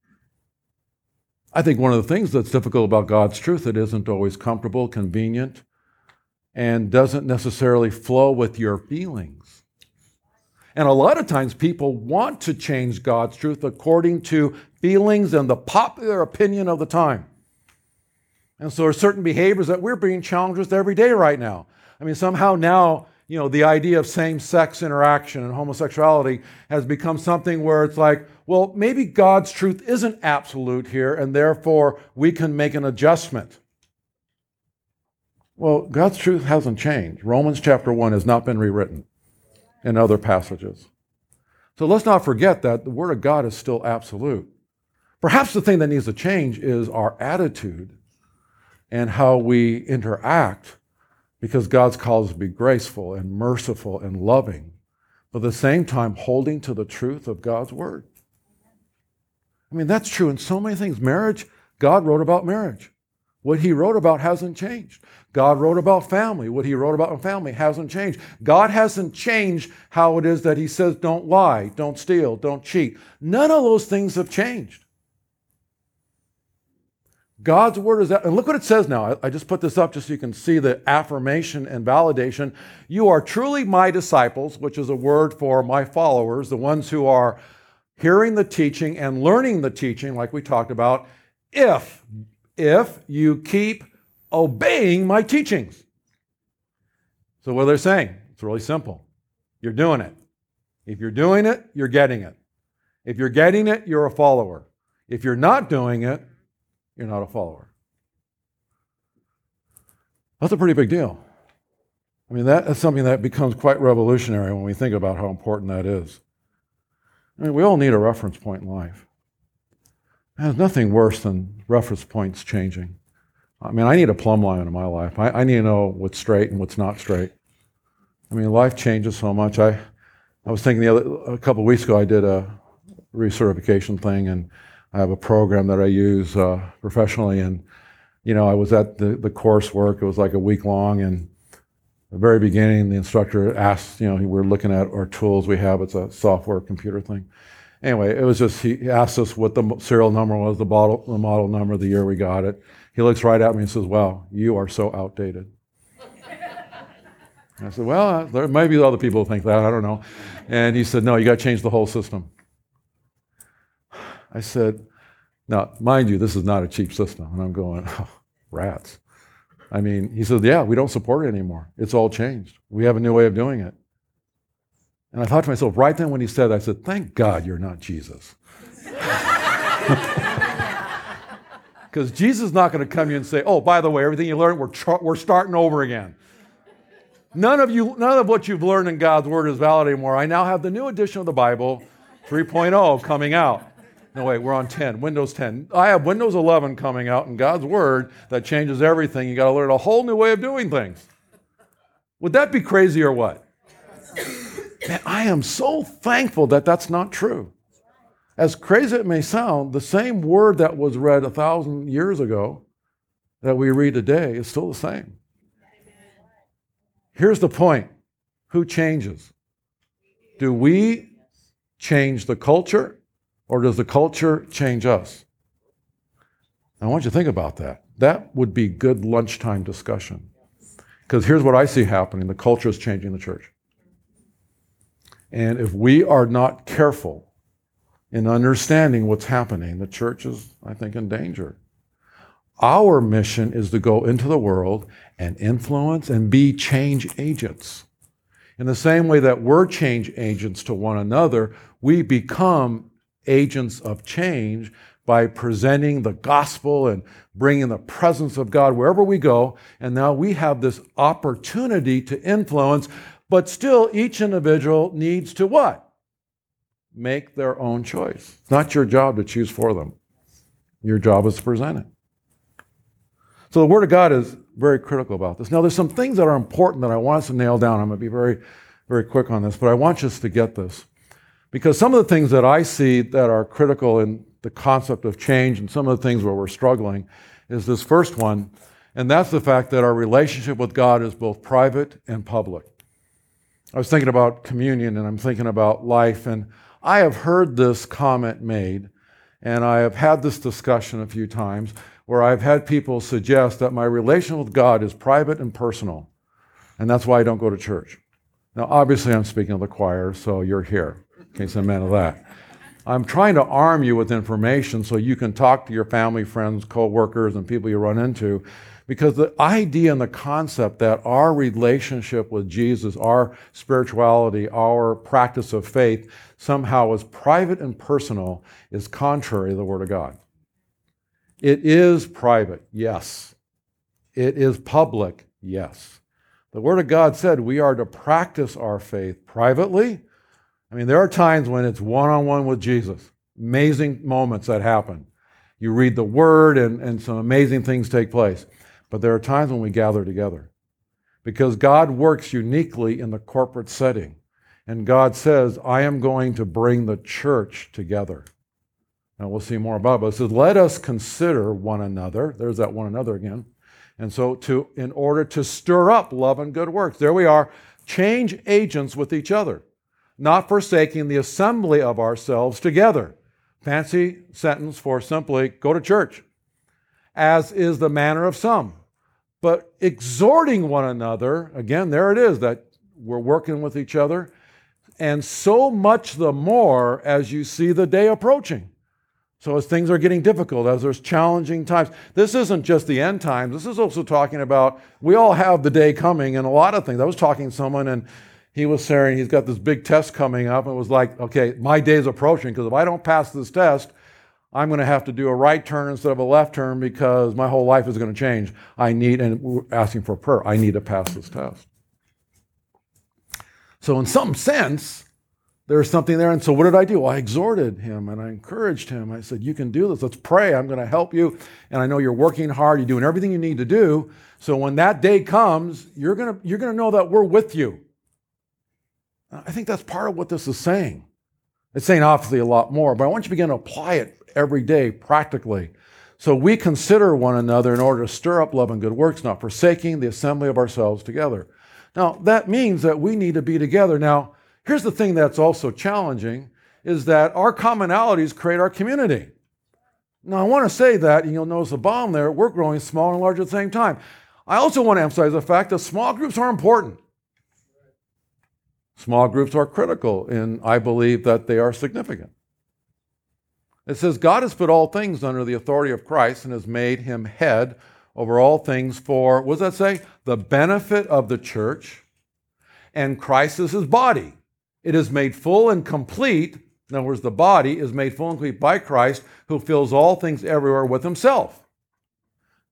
Speaker 1: I think one of the things that's difficult about God's truth, it isn't always comfortable, convenient, and doesn't necessarily flow with your feelings. And a lot of times people want to change God's truth according to feelings and the popular opinion of the time. And so there are certain behaviors that we're being challenged with every day right now. I mean, somehow now, the idea of same-sex interaction and homosexuality has become something where it's like, well, maybe God's truth isn't absolute here, and therefore we can make an adjustment. Well, God's truth hasn't changed. Romans chapter 1 has not been rewritten in other passages. So let's not forget that the Word of God is still absolute. Perhaps the thing that needs to change is our attitude and how we interact, because God's called us to be graceful and merciful and loving, but at the same time holding to the truth of God's Word. I mean, that's true in so many things. Marriage, God wrote about marriage. What he wrote about hasn't changed. God wrote about family. What he wrote about in family hasn't changed. God hasn't changed how it is that he says don't lie, don't steal, don't cheat. None of those things have changed. God's word is that, and look what it says now. I just put this up just so you can see the affirmation and validation. You are truly my disciples, which is a word for my followers, the ones who are hearing the teaching and learning the teaching, like we talked about, if you keep obeying my teachings. So what they're saying, it's really simple. You're doing it. If you're doing it, you're getting it. If you're getting it, you're a follower. If you're not doing it, you're not a follower. That's a pretty big deal. I mean, that's something that becomes quite revolutionary when we think about how important that is. I mean, we all need a reference point in life. There's nothing worse than reference points changing. I mean, I need a plumb line in my life. I need to know what's straight and what's not straight. I mean, life changes so much. I was thinking a couple of weeks ago, I did a recertification thing, and I have a program that I use professionally, and I was at the coursework. It was like a week long, and at the very beginning, the instructor asked, we're looking at our tools we have. It's a software computer thing. Anyway, it was just, he asked us what the serial number was, the model number, the year we got it. He looks right at me and says, "Wow, you are so outdated." I said, "Well, there may be other people who think that, I don't know." And he said, "No, you got to change the whole system." I said, now, mind you, this is not a cheap system. And I'm going, oh, rats. I mean, he said, "Yeah, we don't support it anymore. It's all changed. We have a new way of doing it." And I thought to myself, right then when he said that, I said, "Thank God you're not Jesus." Because Because Jesus is not going to come to you and say, oh, by the way, everything you learned, we're starting over again. None of what you've learned in God's Word is valid anymore. I now have the new edition of the Bible, 3.0, coming out. No, wait, we're on 10, Windows 10. I have Windows 11 coming out in God's Word that changes everything. You got to learn a whole new way of doing things. Would that be crazy or what? Man, I am so thankful that that's not true. As crazy as it may sound, the same word that was read 1,000 years ago that we read today is still the same. Here's the point. Who changes? Do we change the culture, or does the culture change us? I want you to think about that. That would be good lunchtime discussion. Because here's what I see happening. The culture is changing the church. And if we are not careful in understanding what's happening, the church is, I think, in danger. Our mission is to go into the world and influence and be change agents. In the same way that we're change agents to one another, we become agents of change by presenting the gospel and bringing the presence of God wherever we go. And now we have this opportunity to influence, but still each individual needs to what? Make their own choice. It's not your job to choose for them. Your job is to present it. So the Word of God is very critical about this. Now, there's some things that are important that I want us to nail down. I'm going to be very, very quick on this, but I want us to get this. Because some of the things that I see that are critical in the concept of change and some of the things where we're struggling is this first one, and that's the fact that our relationship with God is both private and public. I was thinking about communion and I'm thinking about life, and I have heard this comment made, and I have had this discussion a few times where I've had people suggest that my relation with God is private and personal, and that's why I don't go to church. Now, obviously, I'm speaking of the choir, so you're here, in case I'm meant of that. I'm trying to arm you with information so you can talk to your family, friends, co-workers, and people you run into, because the idea and the concept that our relationship with Jesus, our spirituality, our practice of faith somehow is private and personal is contrary to the Word of God. It is private, yes. It is public, yes. The Word of God said we are to practice our faith privately. I mean, there are times when it's one-on-one with Jesus. Amazing moments that happen. You read the Word and some amazing things take place. But there are times when we gather together. Because God works uniquely in the corporate setting. And God says, I am going to bring the church together. Now, we'll see more about it. But it says, let us consider one another. There's that one another again. And so in order to stir up love and good works. There we are. Change agents with each other. Not forsaking the assembly of ourselves together. Fancy sentence for simply go to church. As is the manner of some. But exhorting one another, again, there it is, that we're working with each other. And so much the more as you see the day approaching. So as things are getting difficult, as there's challenging times, this isn't just the end times. This is also talking about, we all have the day coming and a lot of things. I was talking to someone and he was saying he's got this big test coming up and it was like, okay, my day's approaching because if I don't pass this test, I'm going to have to do a right turn instead of a left turn because my whole life is going to change. And we're asking for prayer, I need to pass this test. So in some sense, there's something there. And so what did I do? Well, I exhorted him and I encouraged him. I said, you can do this. Let's pray. I'm going to help you. And I know you're working hard. You're doing everything you need to do. So when that day comes, you're going to know that we're with you. I think that's part of what this is saying. It's saying obviously a lot more, but I want you to begin to apply it every day practically. So we consider one another in order to stir up love and good works, not forsaking the assembly of ourselves together. Now, that means that we need to be together. Now, here's the thing that's also challenging, is that our commonalities create our community. Now, I want to say that, and you'll notice the bottom there, we're growing small and large at the same time. I also want to emphasize the fact that small groups are important. Small groups are critical, and I believe that they are significant. It says, God has put all things under the authority of Christ and has made him head over all things for, what does that say? The benefit of the church, and Christ is his body. It is made full and complete. In other words, the body is made full and complete by Christ, who fills all things everywhere with himself.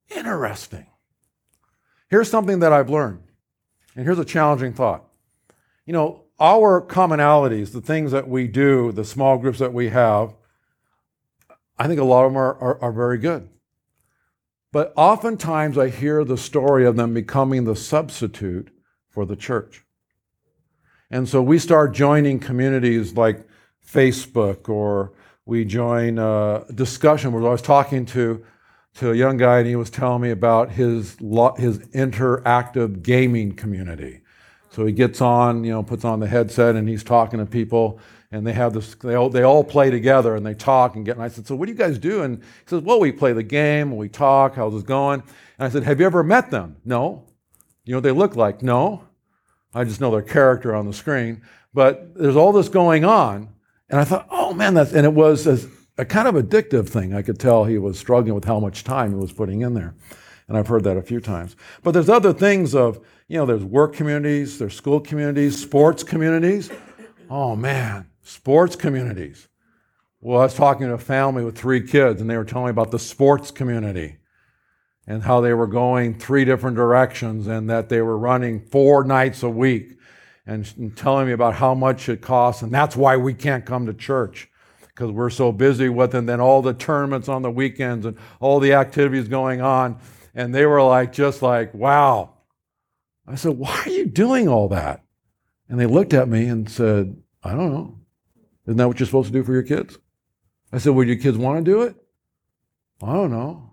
Speaker 1: Interesting. Here's something that I've learned, and here's a challenging thought. You know, our commonalities, the things that we do, the small groups that we have, I think a lot of them are very good. But oftentimes I hear the story of them becoming the substitute for the church. And so we start joining communities like Facebook, or we join a discussion where I was talking to a young guy, and he was telling me about his interactive gaming community. So he gets on, puts on the headset, and he's talking to people, and they have this. They all play together, and they talk and get. And I said, "So what do you guys do?" And he says, "Well, we play the game, and we talk. How's it going?" And I said, "Have you ever met them?" "No." "You know what they look like?" "No." I just know their character on the screen. But there's all this going on, and I thought, "Oh man, and it was a kind of addictive thing." I could tell he was struggling with how much time he was putting in there. And I've heard that a few times. But there's other things of, there's work communities, there's school communities, sports communities. Oh man, sports communities. Well, I was talking to a family with 3 kids, and they were telling me about the sports community and how they were going 3 different directions, and that they were running 4 nights a week, and telling me about how much it costs, and that's why we can't come to church, because we're so busy with it, and then all the tournaments on the weekends and all the activities going on. And they were just like, wow. I said, "Why are you doing all that?" And they looked at me and said, "I don't know. Isn't that what you're supposed to do for your kids?" I said, "Would your kids want to do it?" "I don't know."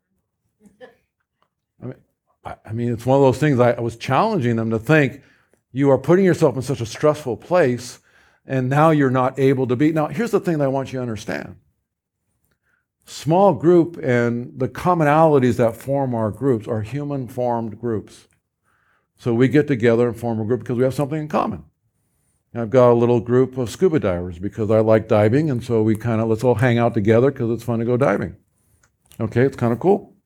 Speaker 1: I mean, it's one of those things I was challenging them to think, you are putting yourself in such a stressful place, and now you're not able to be. Now, here's the thing that I want you to understand. Small group and the commonalities that form our groups are human-formed groups. So we get together and form a group because we have something in common. And I've got a little group of scuba divers because I like diving, and so we let's all hang out together because it's fun to go diving. Okay, it's kind of cool.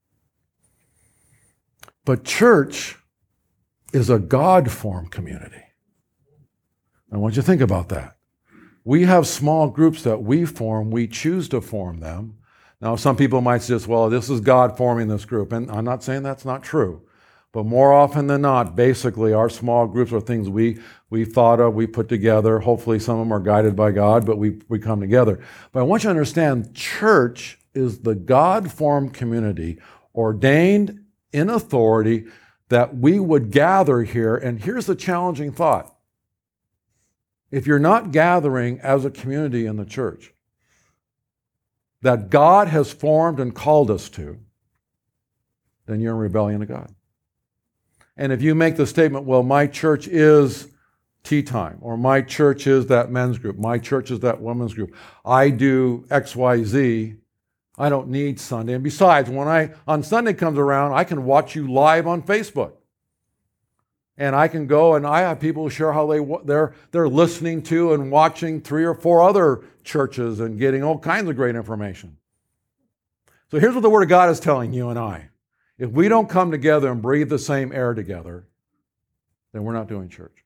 Speaker 1: But church is a God-formed community. I want you to think about that. We have small groups that we form. We choose to form them. Now, some people might suggest, well, this is God forming this group. And I'm not saying that's not true. But more often than not, basically, our small groups are things we thought of, we put together. Hopefully, some of them are guided by God, but we come together. But I want you to understand, church is the God-formed community, ordained in authority, that we would gather here. And here's the challenging thought. If you're not gathering as a community in the church that God has formed and called us to, then you're in rebellion to God. And if you make the statement, well, my church is tea time, or my church is that men's group, my church is that women's group, I do XYZ, I don't need Sunday. And besides, when on Sunday comes around, I can watch you live on Facebook. And I can go, and I have people share how they're listening to and watching 3 or 4 other churches and getting all kinds of great information. So here's what the Word of God is telling you and I. If we don't come together and breathe the same air together, then we're not doing church.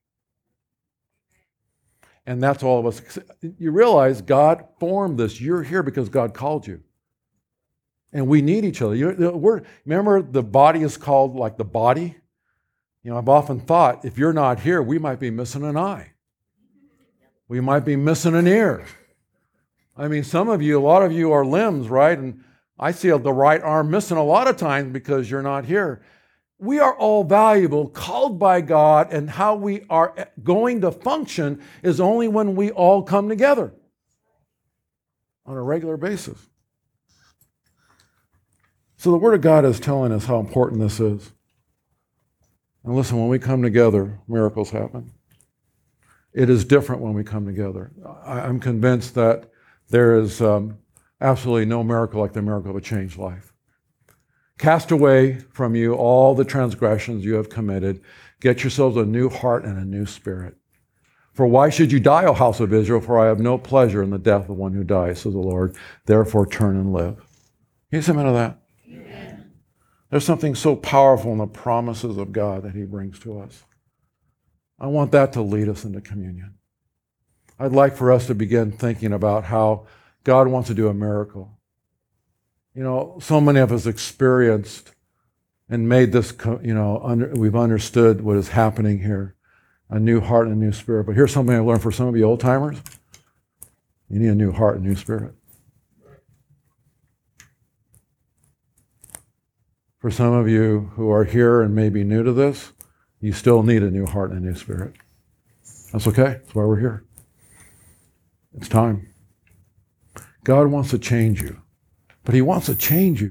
Speaker 1: And that's all of us. You realize God formed this. You're here because God called you. And we need each other. Remember, the body is called like the body? I've often thought, if you're not here, we might be missing an eye. We might be missing an ear. I mean, a lot of you are limbs, right? And I see the right arm missing a lot of times because you're not here. We are all valuable, called by God, and how we are going to function is only when we all come together on a regular basis. So the Word of God is telling us how important this is. And listen, when we come together, miracles happen. It is different when we come together. I'm convinced that there is absolutely no miracle like the miracle of a changed life. Cast away from you all the transgressions you have committed. Get yourselves a new heart and a new spirit. For why should you die, O house of Israel? For I have no pleasure in the death of one who dies, says the Lord. Therefore turn and live. Can you say amen to that? Amen. There's something so powerful in the promises of God that He brings to us. I want that to lead us into communion. I'd like for us to begin thinking about how God wants to do a miracle. So many of us experienced and made this, we've understood what is happening here. A new heart and a new spirit. But here's something I learned for some of you old timers. You need a new heart and a new spirit. For some of you who are here and may be new to this, you still need a new heart and a new spirit. That's okay. That's why we're here. It's time. God wants to change you. But he wants to change you